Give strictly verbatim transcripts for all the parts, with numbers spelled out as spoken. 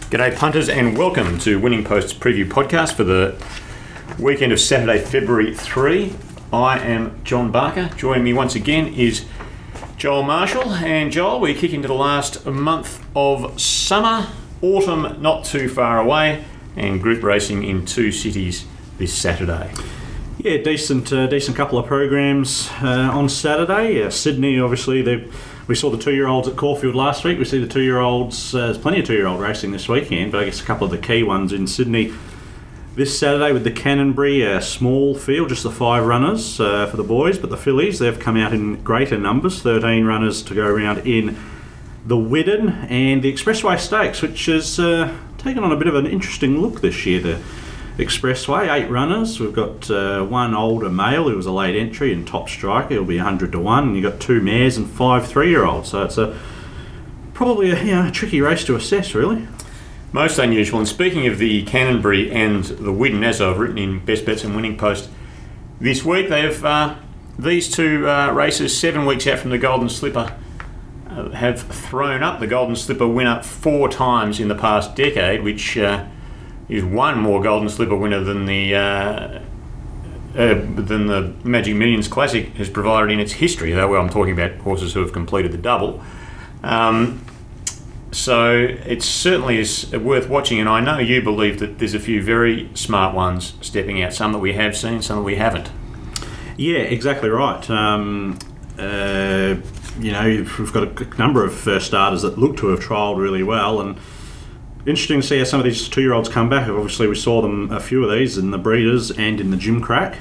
G'day punters and welcome to Winning Post's preview podcast for the weekend of Saturday, February third. I am John Barker. Joining me once again is Joel Marshall. And Joel, we kick into the last month of summer, autumn not too far away, and group racing in two cities this Saturday. Yeah, decent uh, decent couple of programs uh, on Saturday. Uh, Sydney, obviously, we saw the two-year-olds at Caulfield last week. We see the two-year-olds, uh, there's plenty of two-year-old racing this weekend, but I guess a couple of the key ones in Sydney this Saturday with the Canonbury, a small field, just the five runners uh, for the boys, but the fillies, they've come out in greater numbers, thirteen runners to go around in the Widden, and the Expressway Stakes, which has uh, taken on a bit of an interesting look this year. The Expressway, eight runners. We've got uh, one older male who was a late entry and top striker. He'll be one hundred to one. And you've got two mares and five three-year-olds. So it's a probably a, you know, a tricky race to assess, really. Most unusual. And speaking of the Canonbury and the Widden, as I've written in Best Bets and Winning Post this week, they've uh, these two uh, races, seven weeks out from the Golden Slipper, uh, have thrown up the Golden Slipper winner four times in the past decade, which Uh, is one more Golden Slipper winner than the uh, uh, than the Magic Millions Classic has provided in its history. Though I'm talking about horses who have completed the double. Um, so it certainly is worth watching, and I know you believe that there's a few very smart ones stepping out. Some that we have seen, some that we haven't. Yeah, exactly right. Um, uh, you know, we've got a number of first starters that look to have trialled really well, and interesting to see how some of these two-year-olds come back. Obviously, we saw them, a few of these, in the Breeders and in the Gimcrack.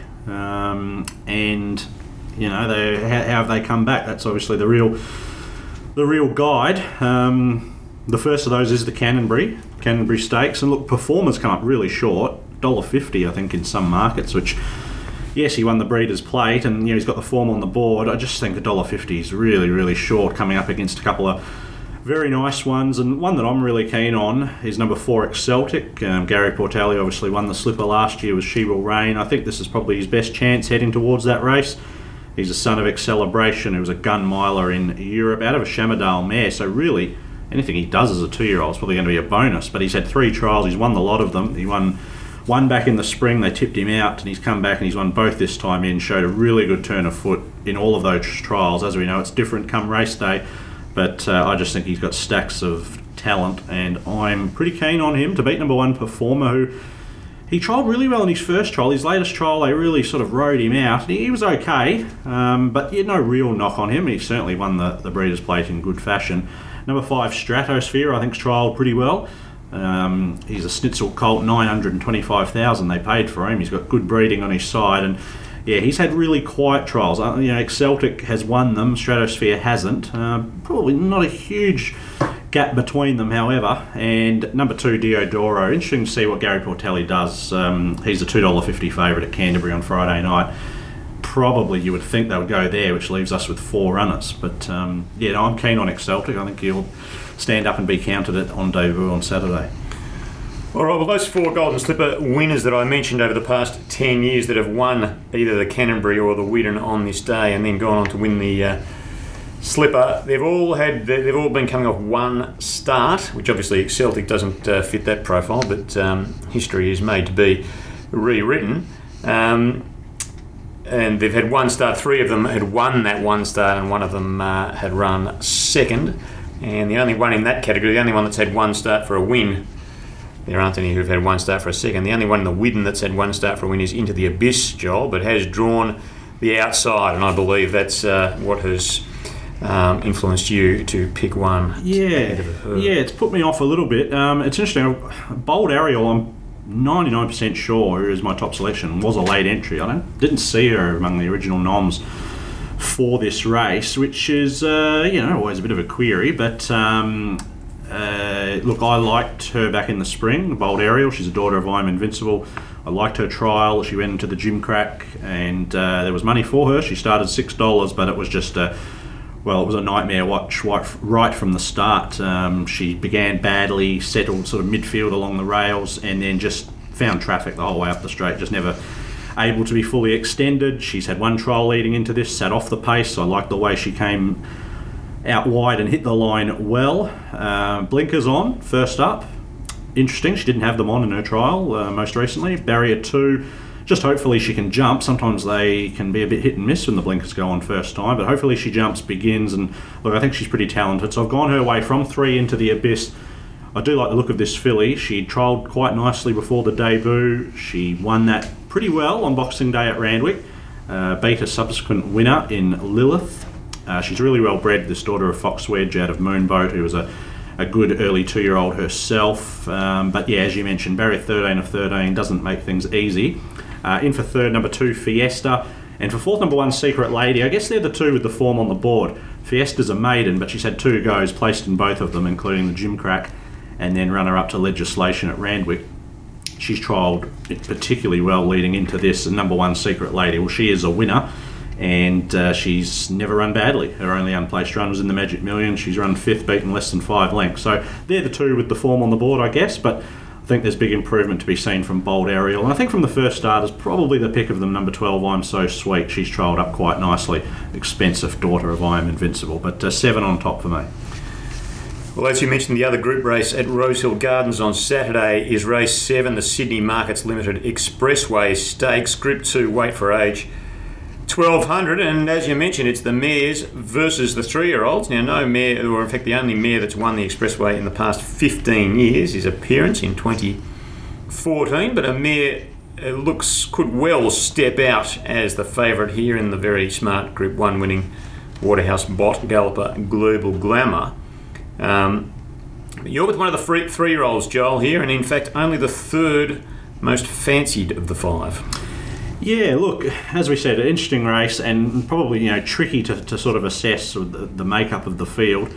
Um, and, you know, they, how, how have they come back? That's obviously the real the real guide. Um, the first of those is the Canonbury, Canonbury Stakes. And look, performers come up really short, one dollar fifty, I think, in some markets, which, yes, he won the Breeders' Plate and, you know, he's got the form on the board. I just think one dollar fifty is really, really short, coming up against a couple of very nice ones, and one that I'm really keen on is number four, Exceltic. Um, Gary Portelli obviously won the Slipper last year with She Will Reign. I think this is probably his best chance heading towards that race. He's a son of Excelebration, who was a gun miler in Europe out of a Shamardale mare, so really anything he does as a two-year-old is probably going to be a bonus. But he's had three trials, he's won the lot of them. He won one back in the spring, they tipped him out, and he's come back and he's won both this time in, showed a really good turn of foot in all of those trials. As we know, it's different come race day. But uh, I just think he's got stacks of talent, and I'm pretty keen on him to beat number one, Performer, who he trialled really well in his first trial. His latest trial, they really sort of rode him out. He, he was okay, um, but he had no real knock on him. He certainly won the, the Breeders' Plate in good fashion. Number five, Stratosphere, I think's trialled pretty well. Um, he's a Schnitzel colt, nine hundred twenty-five thousand dollars they paid for him. He's got good breeding on his side, and yeah, he's had really quiet trials. Uh, you know, Exceltic has won them, Stratosphere hasn't. Uh, probably not a huge gap between them, however. And number two, Diodoro. Interesting to see what Gary Portelli does. Um, he's a two dollars fifty favourite at Canterbury on Friday night. Probably you would think they would go there, which leaves us with four runners. But um, yeah, no, I'm keen on Exceltic. I think he'll stand up and be counted at on debut on Saturday. All right, well, those four Golden Slipper winners that I mentioned over the past ten years that have won either the Canonbury or the Widden on this day and then gone on to win the uh, Slipper, they've all had they've all been coming off one start, which obviously Celtic doesn't uh, fit that profile, but um, history is made to be rewritten. Um, and they've had one start. Three of them had won that one start, and one of them uh, had run second. And the only one in that category, the only one that's had one start for a win. There aren't any who've had one start for a second. The only one in the Widden that's had one start for a win is Into the Abyss, Joel, but has drawn the outside, and I believe that's uh, what has um, influenced you to pick one. Yeah, yeah, it's put me off a little bit. Um, it's interesting. Bold Ariel, I'm ninety-nine percent sure is my top selection. Was a late entry. I don't, didn't see her among the original noms for this race, which is uh, you know always a bit of a query, but. Um, Uh, look, I liked her back in the spring, Bold Ariel. She's a daughter of I'm Invincible. I liked her trial. She went into the Gimcrack, and uh, there was money for her. She started six dollars, but it was just a, well, it was a nightmare watch right from the start. Um, she began badly, settled sort of midfield along the rails, and then just found traffic the whole way up the straight, just never able to be fully extended. She's had one trial leading into this, sat off the pace. I liked the way she came out wide and hit the line well. Uh, blinkers on, first up. interesting. She didn't have them on in her trial uh, most recently. Barrier two, just hopefully she can jump. Sometimes they can be a bit hit and miss when the blinkers go on first time, but hopefully she jumps, begins, and look, I think she's pretty talented. So I've gone her way from three into the Abyss. I do like the look of this filly. She trialled quite nicely before the debut. She won that pretty well on Boxing Day at Randwick. Uh, beat a subsequent winner in Lilith. Uh, she's really well bred, this daughter of Fox Wedge out of Moonboat, who was a, a good early two-year-old herself. Um, but yeah, as you mentioned, barrier thirteen of thirteen doesn't make things easy. Uh, in for third, number two, Fiesta. And for fourth, number one, Secret Lady. I guess they're the two with the form on the board. Fiesta's a maiden, but she's had two goes, placed in both of them, including the Gimcrack, and then runner-up to Legislation at Randwick. She's trialled particularly well leading into this. And number one, Secret Lady. Well, she is a winner, and uh, she's never run badly. Her only unplaced run was in the Magic Million. She's run fifth, beaten less than five lengths. So they're the two with the form on the board, I guess, but I think there's big improvement to be seen from Bold Ariel. And I think from the first starters, probably the pick of them, number twelve, I'm So Sweet. She's trialled up quite nicely. Expensive daughter of I Am Invincible. But uh, seven on top for me. Well, as you mentioned, the other group race at Rosehill Gardens on Saturday is race seven, the Sydney Markets Limited Expressway Stakes, Group two, weight for age, twelve hundred, and as you mentioned, it's the mares versus the three-year-olds. Now, no mare, or in fact the only mare that's won the Expressway in the past fifteen years, his appearance in twenty fourteen, but a mare uh, looks could well step out as the favourite here in the very smart Group one winning Waterhouse Bot Galloper Global Glamour. Um, you're with one of the free, three-year-olds, Joel, here, and in fact only the third most fancied of the five. Yeah, look, as we said, an interesting race, and probably, you know, tricky to, to sort of assess the, the makeup of the field.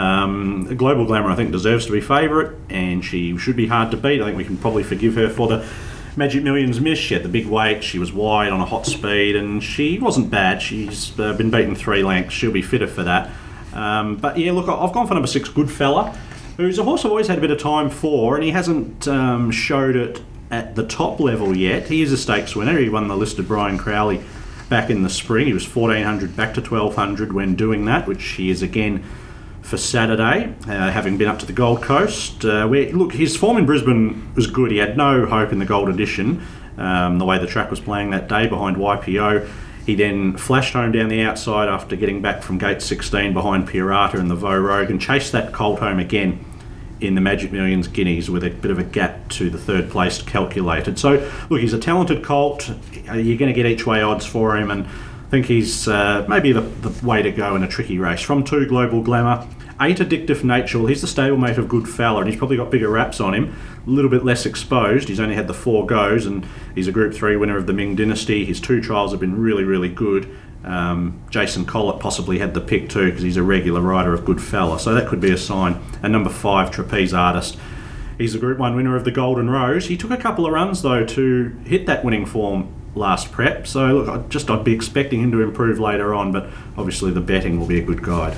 Um, Global Glamour, I think, deserves to be favourite, and she should be hard to beat. I think we can probably forgive her for the Magic Millions miss. She had the big weight, she was wide on a hot speed, and she wasn't bad. She's uh, been beaten three lengths. She'll be fitter for that. Um, but yeah, look, I've gone for number six, Goodfella, who's a horse I've always had a bit of time for, and he hasn't um, showed it at the top level yet. He is a stakes winner. He won the listed Brian Crowley back in the spring. He was fourteen hundred back to twelve hundred when doing that, which he is again for Saturday, uh, having been up to the Gold Coast. Uh, where look, his form in Brisbane was good. He had no hope in the Gold Edition, um, the way the track was playing that day behind Y P O. He then flashed home down the outside after getting back from gate sixteen behind Pirata and the Vo Rogue, and chased that colt home again in the Magic Millions Guineas with a bit of a gap to the third place calculated. So look, he's a talented colt. You're going to get each way odds for him, and I think he's uh, maybe the, the way to go in a tricky race. From two, Global Glamour. Eight, Addictive Nature. Well, he's the stablemate of Goodfella, and he's probably got bigger wraps on him. A little bit less exposed. He's only had the four goes, and he's a Group three winner of the Ming Dynasty. His two trials have been really, really good. Um, Jason Collett possibly had the pick too, because he's a regular rider of Goodfella, so that could be a sign. And number five, Trapeze Artist. He's a Group one winner of the Golden Rose. He took a couple of runs though to hit that winning form last prep, so look, I just I'd be expecting him to improve later on, but obviously the betting will be a good guide.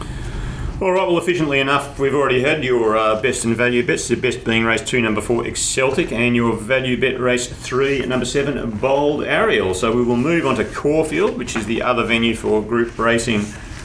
All right, well, efficiently enough, we've already had your uh, best and value bets. The best being race two, number four, Exceltic, and your value bet race three, number seven, Bold Ariel. So we will move on to Caulfield, which is the other venue for group racing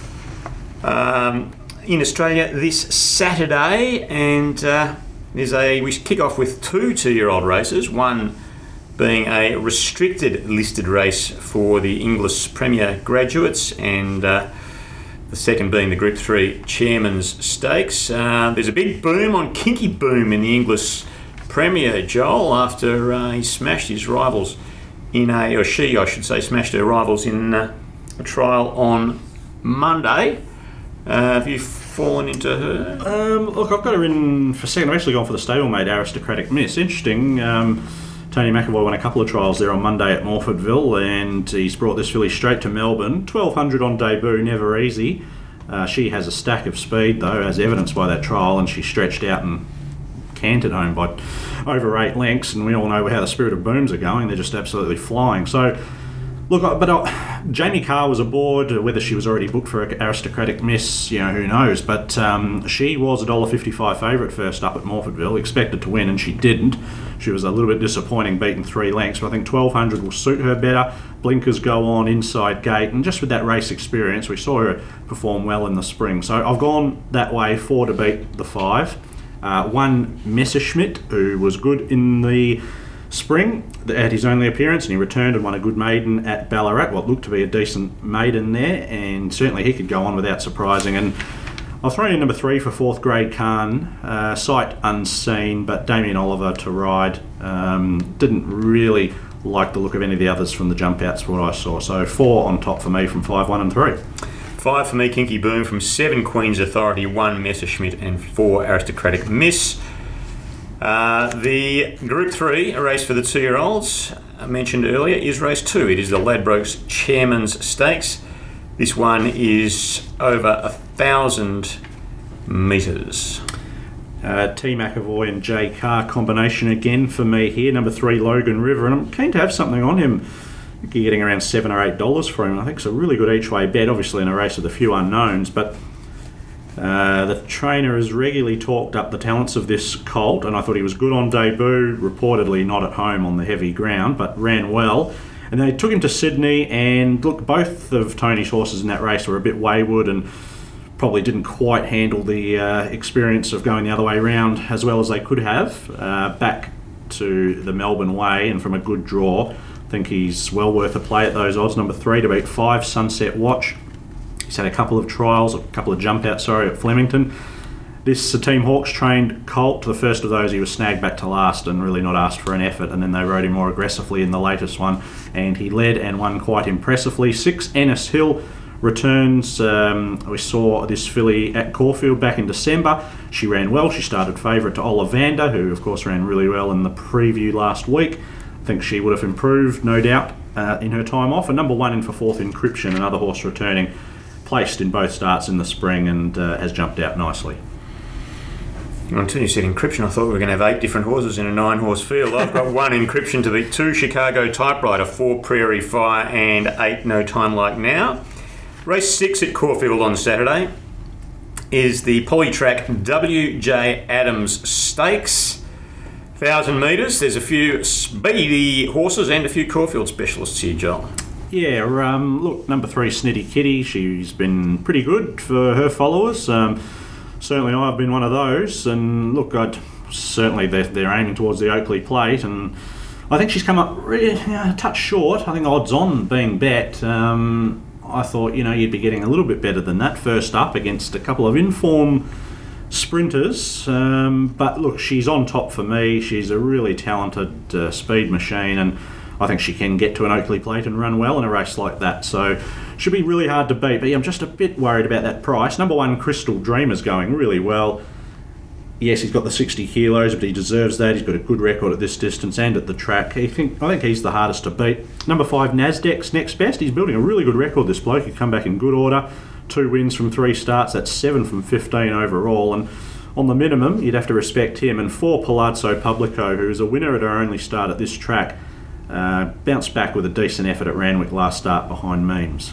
um, in Australia this Saturday. And uh, there's a we kick off with two two-year-old races. One being a restricted listed race for the Inglis Premier graduates, and uh, the second being the Group three Chairman's Stakes. Uh, there's a big boom on Kinky Boom in the Inglis Premier, Joel, after uh, he smashed his rivals in a, or she, I should say, smashed her rivals in uh, a trial on Monday. Uh, have you fallen into her? Um, look, I've got her in for second. I've actually gone for the stablemate Aristocratic Miss. Interesting. Um, Tony McAvoy won a couple of trials there on Monday at Morfordville, and he's brought this filly straight to Melbourne. twelve hundred on debut, never easy. Uh, she has a stack of speed, though, as evidenced by that trial, and she stretched out and cantered home by over eight lengths, and we all know how the Spirit of Booms are going. They're just absolutely flying. So, look, but uh, Jamie Carr was aboard. Whether she was already booked for Aristocratic Miss, you know, who knows. But um, she was a one dollar fifty-five favourite first up at Morfordville, expected to win, and she didn't. She was a little bit disappointing, beaten three lengths, but I think twelve hundred will suit her better. Blinkers go on inside gate, and just with that race experience, we saw her perform well in the spring. So I've gone that way, four to beat the five. Uh, one Messerschmitt, who was good in the spring at his only appearance, and he returned and won a good maiden at Ballarat, what looked to be a decent maiden there, and certainly he could go on without surprising. And I'll throw in number three for fourth grade Khan, uh, sight unseen, but Damien Oliver to ride. Um, didn't really like the look of any of the others from the jump outs what I saw. So four on top for me from five, one and three. Five for me, Kinky Boom, from seven Queen's Authority, one Messerschmitt and four Aristocratic Miss. Uh, the Group three, a race for the two-year-olds, I mentioned earlier, is race two. It is the Ladbrokes Chairman's Stakes. This one is over a thousand metres. Uh, T McAvoy and J Carr combination again for me here. Number three, Logan River, and I'm keen to have something on him. I think you're getting around seven or eight dollars for him. I think it's a really good each-way bet, obviously in a race with a few unknowns, but uh, the trainer has regularly talked up the talents of this colt, and I thought he was good on debut, reportedly not at home on the heavy ground, but ran well. And they took him to Sydney, and look, both of Tony's horses in that race were a bit wayward and probably didn't quite handle the uh, experience of going the other way round as well as they could have. Uh, back to the Melbourne way and from a good draw, I think he's well worth a play at those odds. Number three to beat five, Sunset Watch. He's had a couple of trials, a couple of jump outs, sorry, at Flemington. This uh, Team Hawkes trained colt, the first of those he was snagged back to last and really not asked for an effort, and then they rode him more aggressively in the latest one, and he led and won quite impressively. Six, Ennis Hill returns. Um, we saw this filly at Caulfield back in December. She ran well. She started favourite to Ollivander, who of course ran really well in the preview last week. I think she would have improved, no doubt, uh, in her time off. And number one in for fourth, Encryption, another horse returning, placed in both starts in the spring and uh, has jumped out nicely. Until you said Encryption, I thought we were going to have eight different horses in a nine-horse field. I've got one Encryption to beat two Chicago Typewriter, four Prairie Fire, and eight No Time Like Now. Race six at Caulfield on Saturday is the Polytrack W J Adams Stakes. one thousand metres. There's a few speedy horses and a few Caulfield specialists here, Joel. Yeah, um, look, number three, Snitty Kitty. She's been pretty good for her followers. Um, certainly I've been one of those. And look, I'd, certainly they're, they're aiming towards the Oakley Plate. And I think she's come up really, you know, a touch short. I think odds on being bet. Um, I thought, you know, you'd be getting a little bit better than that first up against a couple of inform sprinters. Um, but look, she's on top for me. She's a really talented uh, speed machine, and I think she can get to an Oakley Plate and run well in a race like that. So should be really hard to beat. But yeah, I'm just a bit worried about that price. Number one, Crystal Dreamer's going really well. Yes, he's got the sixty kilos, but he deserves that. He's got a good record at this distance and at the track. I think, I think he's the hardest to beat. Number five, Nasdaq's next best. He's building a really good record, this bloke. He'd come back in good order. Two wins from three starts. That's seven from fifteen overall. And on the minimum, you'd have to respect him. And four, Palazzo Publico, who is a winner at her only start at this track. Uh, bounced back with a decent effort at Randwick last start behind Memes.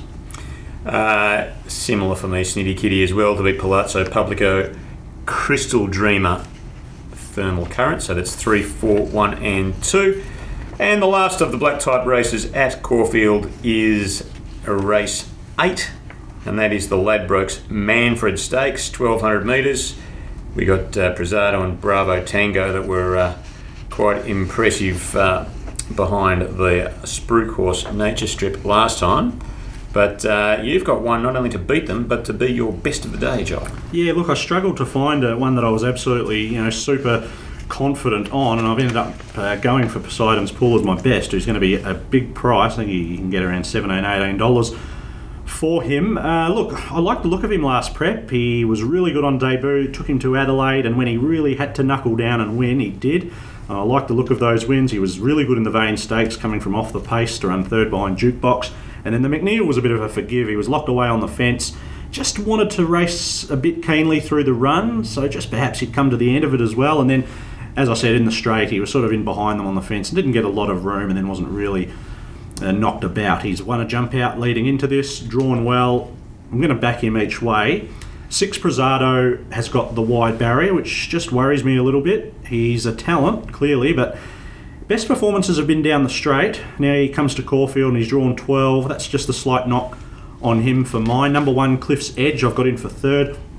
Uh, similar for me, Snitty Kitty as well to beat Palazzo Publico. Crystal Dreamer, Thermal Current, so that's three, four, one and two. And the last of the black type races at Caulfield is race eight, and that is the Ladbrokes Manfred Stakes, twelve hundred metres. We got uh, Prezado and Bravo Tango that were uh, quite impressive uh, behind the Spruik Horse Nature Strip last time. But uh, you've got one not only to beat them, but to be your best of the day, Joel. Yeah, look, I struggled to find uh, one that I was absolutely, you know, super confident on, and I've ended up uh, going for Poseidon's Pool as my best, who's going to be a big price. I think you can get around seventeen dollars, eighteen dollars for him. Uh, look, I liked the look of him last prep. He was really good on debut, took him to Adelaide, and when he really had to knuckle down and win, he did. Uh, I like the look of those wins. He was really good in the Vane Stakes, coming from off the pace to run third behind Jukebox. And then the McNeil was a bit of a forgive. He was locked away on the fence. Just wanted to race a bit keenly through the run, so just perhaps he'd come to the end of it as well. And then, as I said, in the straight, he was sort of in behind them on the fence and didn't get a lot of room and then wasn't really uh, knocked about. He's won a jump out leading into this, drawn well. I'm going to back him each way. Six, Prezado has got the wide barrier, which just worries me a little bit. He's a talent, clearly, but best performances have been down the straight. Now he comes to Caulfield and he's drawn twelve. That's just a slight knock on him for mine. Number one, Cliff's Edge, I've got in for third.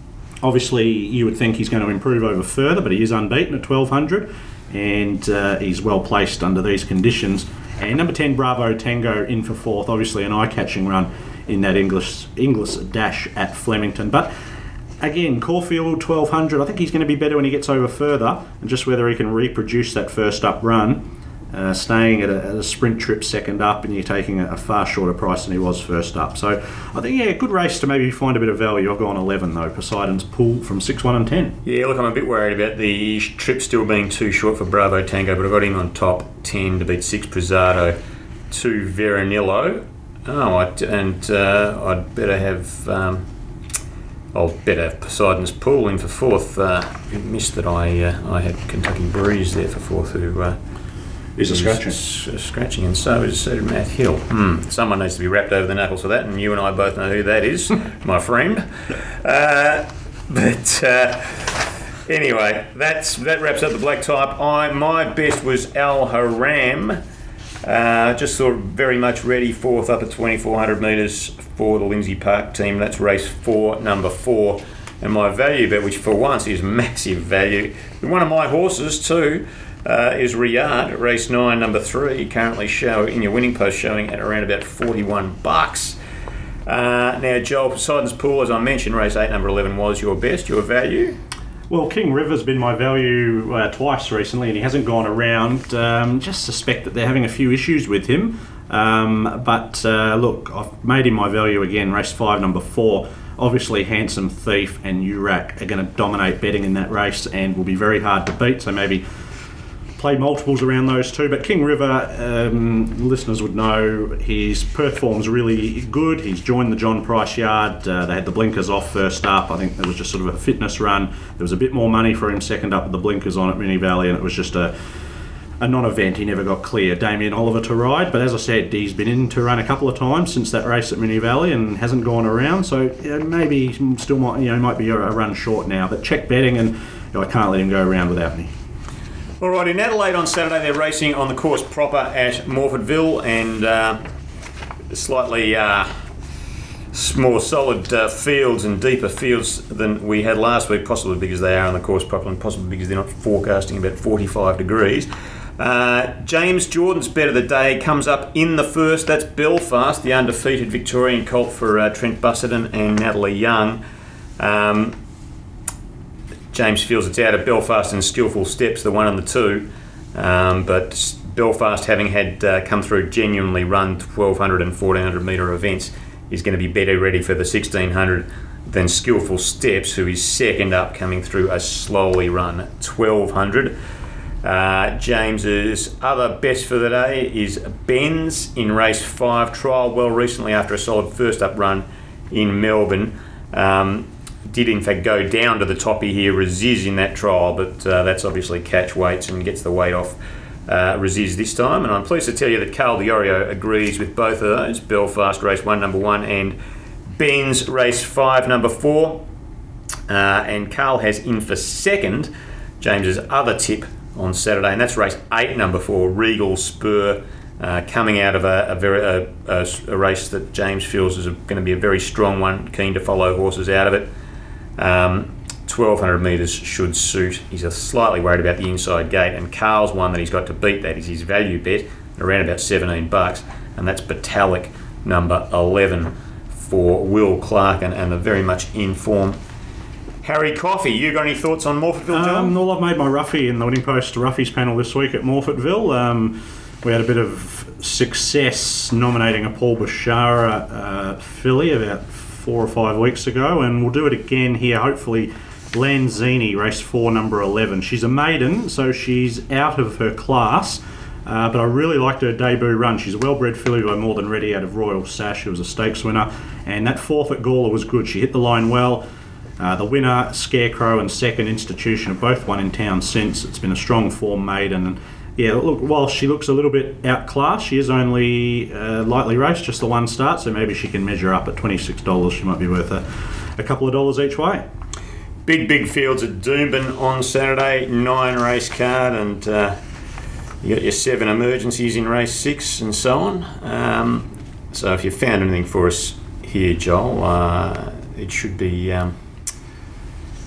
Obviously, you would think he's going to improve over further, but he is unbeaten at twelve hundred, and uh, he's well placed under these conditions. And number ten, Bravo Tango, in for fourth. Obviously, an eye-catching run in that English English dash at Flemington. But again, Caulfield, twelve hundred. I think he's going to be better when he gets over further, and just whether he can reproduce that first up run. Uh, staying at a, at a sprint trip second up, and you're taking a, a far shorter price than he was first up. So I think, yeah, good race to maybe find a bit of value. I've gone eleven though. Poseidon's Pool from six, one and ten. Yeah, look, I'm a bit worried about the trip still being too short for Bravo Tango, but I got him on top ten to beat six Prezado, two Veronillo. Oh, I, and uh, I'd better have... Um, I'll better have Poseidon's Pool in for fourth. Uh, missed that I uh, I had Kentucky Breeze there for fourth, who... Uh, Is a scratching. S- scratching, and so is so Matt Hill. Hmm. Someone needs to be wrapped over the knuckles for that, and you and I both know who that is, my friend. Uh, but uh, anyway, that's that wraps up the black type. I my best was Al Haram. Uh, just sort of very much ready, fourth up at twenty-four hundred metres for the Lindsay Park team. That's race four, number four. And my value bet, which for once is massive value, one of my horses too. Uh, is Riyadh, race nine, number three, currently show in your winning post showing at around about forty-one bucks. Uh, now, Joel, Poseidon's Pool, as I mentioned, race eight, number eleven was your best, your value. Well, King River's been my value uh, twice recently, and he hasn't gone around. Um, just suspect that they're having a few issues with him. Um, but uh, look, I've made him my value again, race five, number four. Obviously, Handsome Thief and U R A C are going to dominate betting in that race and will be very hard to beat, so maybe play multiples around those two. But King River, um, listeners would know, his Perth form's really good. He's joined the John Price yard. Uh, they had the blinkers off first up. I think there was just sort of a fitness run. There was a bit more money for him second up with the blinkers on at Moonee Valley, and it was just a a non-event. He never got clear. Damien Oliver to ride, but as I said, he's been in to run a couple of times since that race at Moonee Valley and hasn't gone around. So yeah, maybe still might you know might be a, a run short now. But check betting, and you know, I can't let him go around without me. All right, in Adelaide on Saturday, they're racing on the course proper at Morfordville, and uh, slightly uh, more solid uh, fields and deeper fields than we had last week, possibly because they are on the course proper and possibly because they're not forecasting about forty-five degrees. Uh, James Jordan's bet of the day comes up in the first. That's Belfast, the undefeated Victorian colt for uh, Trent Busserton and Natalie Young. Um, James feels it's out of Belfast and Skillful Steps, the one and the two. Um, but Belfast, having had uh, come through genuinely run twelve hundred and fourteen hundred metre events, is going to be better ready for the sixteen hundred than Skillful Steps, who is second up, coming through a slowly run twelve hundred. Uh, James's other best for the day is Benz in race five, trialled well recently after a solid first up run in Melbourne. Um, did in fact go down to the toppy here, Raziz, in that trial, but uh, that's obviously catch weights and gets the weight off uh, Raziz this time. And I'm pleased to tell you that Carl Diorio agrees with both of those, Belfast race one, number one, and Benz race five, number four. Uh, and Carl has in for second James's other tip on Saturday, and that's race eight, number four, Regal Spur, uh, coming out of a, a very a, a, a race that James feels is going to be a very strong one, keen to follow horses out of it. Um, twelve hundred metres should suit. He's slightly worried about the inside gate, and Carl's one that he's got to beat. That is his value bet, around about seventeen bucks, and that's Batalic, number eleven, for Will Clark, and, and the very much in form Harry Coffey. You got any thoughts on Morfordville, John? Um, well, I've made my roughie in the Winning Post Roughies panel this week at Morfordville. Um, we had a bit of success nominating a Paul Bashara uh, filly about four or five weeks ago, and we'll do it again here, hopefully. Lanzini, race four, number eleven. She's a maiden, so she's out of her class, uh, but I really liked her debut run. She's a well-bred filly by More Than Ready out of Royal Sash, who was a stakes winner, and that fourth at Gawler was good. She hit the line well. Uh, the winner, Scarecrow, and second, Institution, have both won in town since. It's been a strong form maiden, and yeah, look, while she looks a little bit outclassed, she is only uh, lightly raced, just the one start, so maybe she can measure up at twenty-six dollars. She might be worth a, a couple of dollars each way. Big, big fields at Doomben on Saturday, nine race card, and uh, you got your seven emergencies in race six and so on. Um, so if you found anything for us here, Joel, uh, it should be um,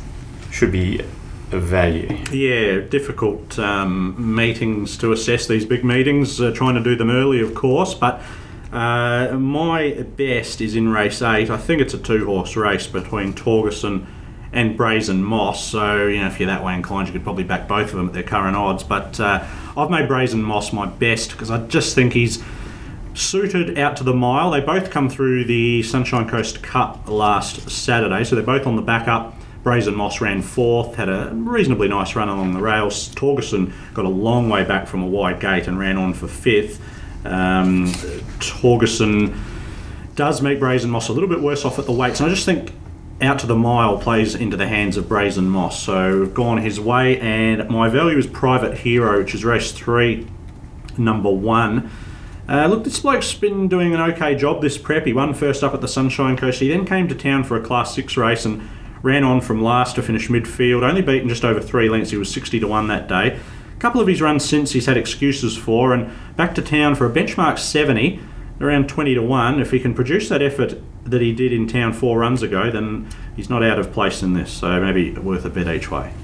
should be of value. Yeah, difficult um, meetings to assess, these big meetings, uh, trying to do them early, of course, but uh, my best is in race eight. I think it's a two-horse race between Torgerson and Brazen Moss, so you know, if you're that way inclined, you could probably back both of them at their current odds, but uh, I've made Brazen Moss my best because I just think he's suited out to the mile. They both come through the Sunshine Coast Cup last Saturday, so they're both on the back up. Brazen Moss ran fourth, had a reasonably nice run along the rails. Torgerson got a long way back from a wide gate and ran on for fifth. Um, Torgerson does make Brazen Moss a little bit worse off at the weights, and I just think out to the mile plays into the hands of Brazen Moss. So we've gone his way, and my value is Private Hero, which is race three, number one. Uh, look, this bloke's been doing an okay job this prep. He won first up at the Sunshine Coast. He then came to town for a Class six race and ran on from last to finish midfield, only beaten just over three lengths. He was sixty to one that day. A couple of his runs since he's had excuses for, and back to town for a benchmark seventy, around twenty to one. If he can produce that effort that he did in town four runs ago, then he's not out of place in this, so maybe worth a bet each way.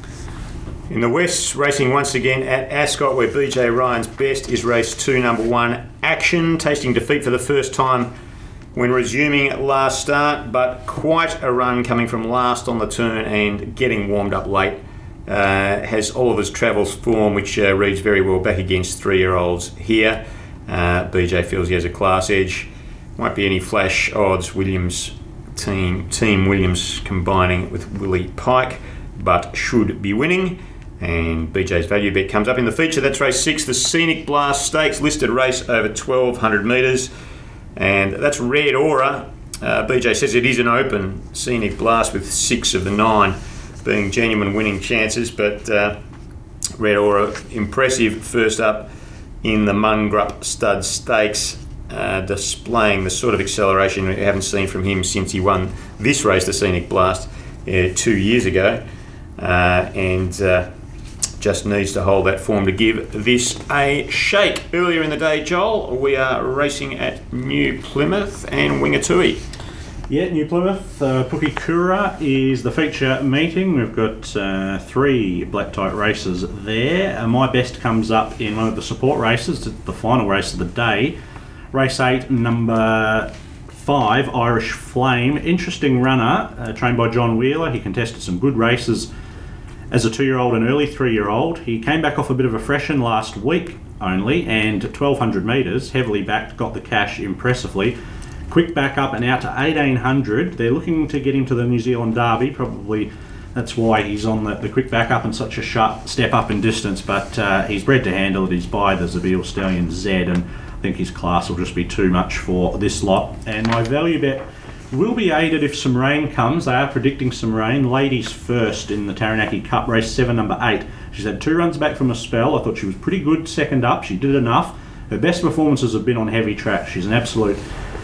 In the West, racing once again at Ascot, where B J Ryan's best is race two, number one, Action, tasting defeat for the first time when resuming last start, but quite a run coming from last on the turn and getting warmed up late. Uh, has Oliver's Travels form, which uh, reads very well back against three-year-olds here. Uh, B J feels he has a class edge. Won't be any flash odds. Williams team, team Williams combining with Willie Pike, but should be winning. And B J's value bet comes up in the feature. That's race six, the Scenic Blast Stakes, listed race over twelve hundred metres. And that's Red Aura. Uh, B J says it is an open Scenic Blast with six of the nine being genuine winning chances, but uh, Red Aura impressive first up in the Mungrup Stud Stakes, uh, displaying the sort of acceleration we haven't seen from him since he won this race, the Scenic Blast, uh, two years ago, uh, and uh, just needs to hold that form to give this a shake. Earlier in the day, Joel, we are racing at New Plymouth and Wingatui. Yeah, New Plymouth, uh, Pukekura is the feature meeting. We've got uh, three black type races there. Uh, my best comes up in one of the support races, the final race of the day. Race eight, number five, Irish Flame. Interesting runner, uh, trained by John Wheeler. He contested some good races as a two-year-old and early three-year-old. He came back off a bit of a freshen last week only, and twelve hundred metres, heavily backed, got the cash impressively. Quick back up and out to eighteen hundred. They're looking to get him to the New Zealand Derby. Probably that's why he's on the, the quick back up and such a sharp step up in distance. But uh, he's bred to handle it. He's by the Zabeel Stallion Z, and I think his class will just be too much for this lot. And my value bet will be aided if some rain comes. They are predicting some rain. Ladies first in the Taranaki Cup, race seven, number eight. She's had two runs back from a spell. I thought she was pretty good second up. She did enough. Her best performances have been on heavy track. She's an absolute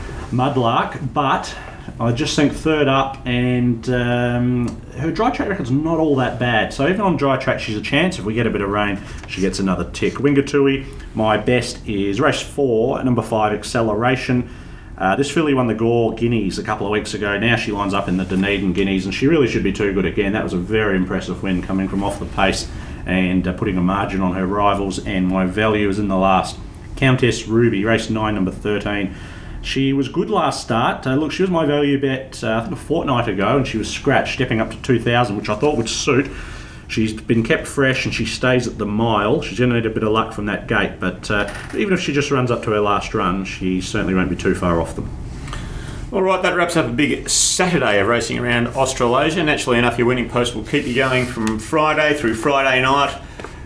mudlark, but I just think third up, and um, her dry track record's not all that bad. So even on dry track, she's a chance. If we get a bit of rain, she gets another tick. Wingatui, my best is race four, number five, Acceleration. Uh, this filly won the Gore Guineas a couple of weeks ago. Now she lines up in the Dunedin Guineas, and she really should be too good again. That was a very impressive win coming from off the pace and uh, putting a margin on her rivals. And my value is in the last, Countess Ruby, race nine, number thirteen. She was good last start. Uh, look, she was my value bet uh, I think a fortnight ago, and she was scratched, stepping up to two thousand, which I thought would suit. She's been kept fresh and she stays at the mile. She's going to need a bit of luck from that gate, but uh, even if she just runs up to her last run, she certainly won't be too far off them. All right, that wraps up a big Saturday of racing around Australasia. Naturally enough, your winning post will keep you going from Friday through Friday night,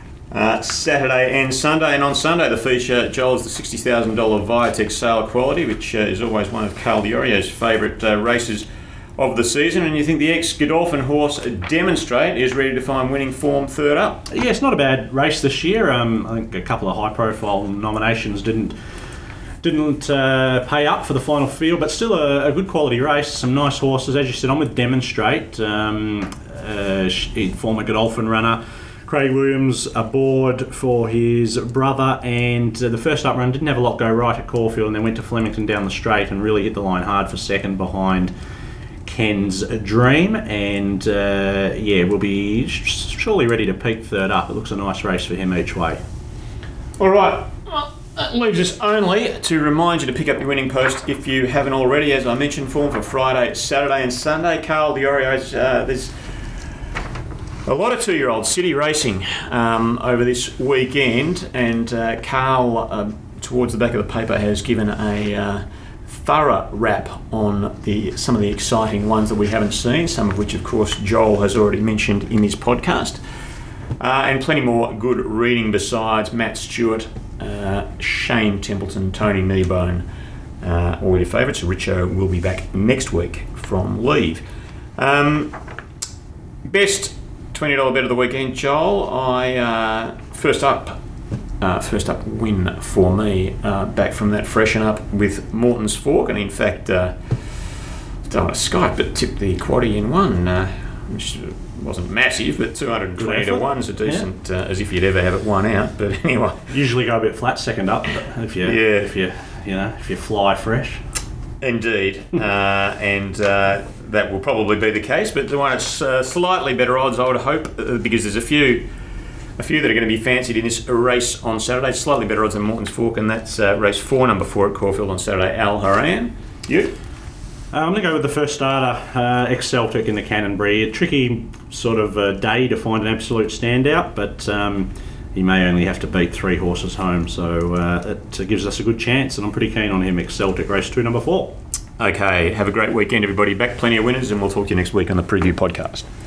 uh, Saturday and Sunday. And on Sunday, the feature, Joel's the sixty thousand dollars Viatex Sale Quality, which uh, is always one of Carl Diorio's favourite uh, races of the season. And you think the ex-Godolphin horse Demonstrate is ready to find winning form third up? Yeah, it's not a bad race this year. Um, I think a couple of high-profile nominations didn't didn't uh, pay up for the final field, but still a, a good quality race. Some nice horses, as you said. I'm with Demonstrate, um, uh, former Godolphin runner. Craig Williams aboard for his brother, and uh, the first up run didn't have a lot go right at Caulfield, and then went to Flemington down the straight and really hit the line hard for second behind Ken's Dream, and uh, yeah, we'll be surely ready to peak third up. It looks a nice race for him each way. All right. Well, that leaves us only to remind you to pick up your winning post if you haven't already. As I mentioned, form for Friday, Saturday, and Sunday. Carl, the Oreos, uh, there's a lot of two-year-olds city racing um, over this weekend, and uh, Carl, uh, towards the back of the paper, has given a uh, thorough wrap on the some of the exciting ones that we haven't seen, some of which, of course, Joel has already mentioned in his podcast. Uh, and plenty more good reading besides Matt Stewart, uh, Shane Templeton, Tony Kneebone, uh, all your favourites. Richo will be back next week from leave. Um, best twenty dollars bet of the weekend, Joel. I uh, first up, uh, first up win for me. Uh, back from that freshen up with Morton's Fork, and in fact, uh, don't want to Skype, but tipped the quaddie in one, uh, which wasn't massive, but two hundred twenty to one is a decent, yeah. uh, as if you'd ever have it one out. But anyway, usually go a bit flat second up, but if you, yeah. if you, you know, if you fly fresh. Indeed, uh, and uh, that will probably be the case. But the one that's uh, slightly better odds, I would hope, uh, because there's a few, a few that are going to be fancied in this race on Saturday. Slightly better odds than Morton's Fork, and that's uh, race four, number four at Caulfield on Saturday. Al Haran, you. Uh, I'm going to go with the first starter, uh, ex-Celtic in the Canonbury. A tricky sort of uh, day to find an absolute standout, but um, he may only have to beat three horses home, so uh, it gives us a good chance, and I'm pretty keen on him, ex-Celtic, race two, number four. Okay, have a great weekend, everybody. Back plenty of winners, and we'll talk to you next week on the Preview Podcast.